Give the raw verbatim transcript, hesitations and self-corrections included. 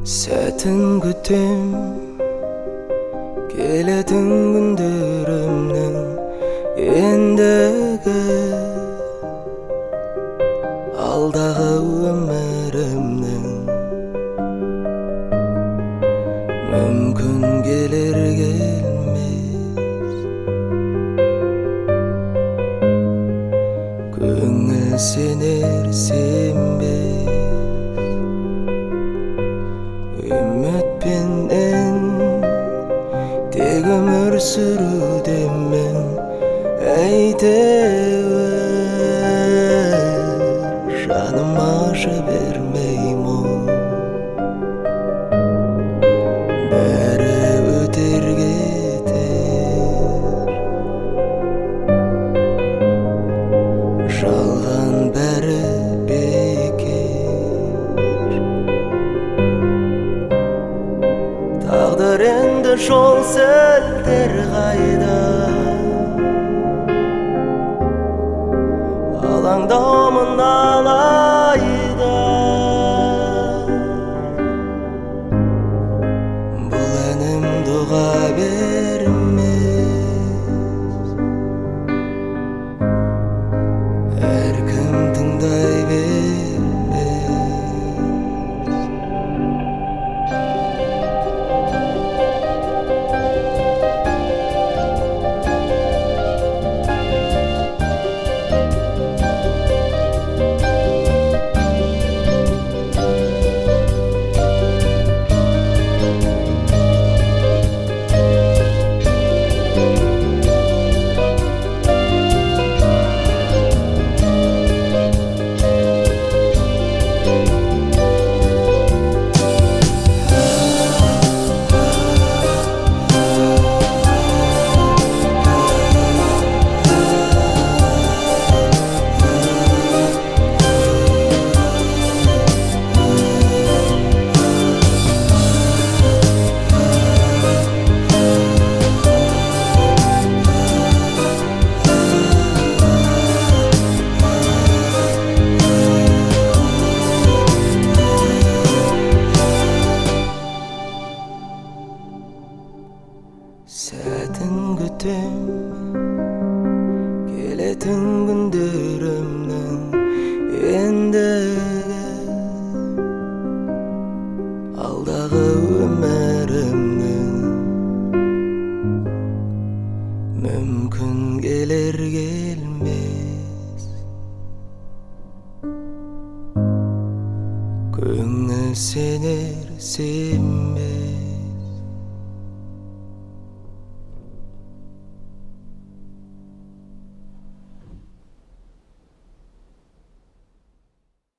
Сәтін күтем, келетін күндерімнің ендігі алдағы өмірімнің мүмкін келер келмес көңіл сенер сенбес үмітпенен тек өмір сүрудемін әйтеуір жаным аша бермеймін бәрі өтер кетер жалған бәрі тағдыр енді жол сілтер қайда алаңдаумын алайда бұл әнім дұға бермес әркім тыңдай бермес Сәтін күтем, келетін күндерімнің ендігі алдағы өмірімнің мүмкін келер келмес көңіл сенер сенбес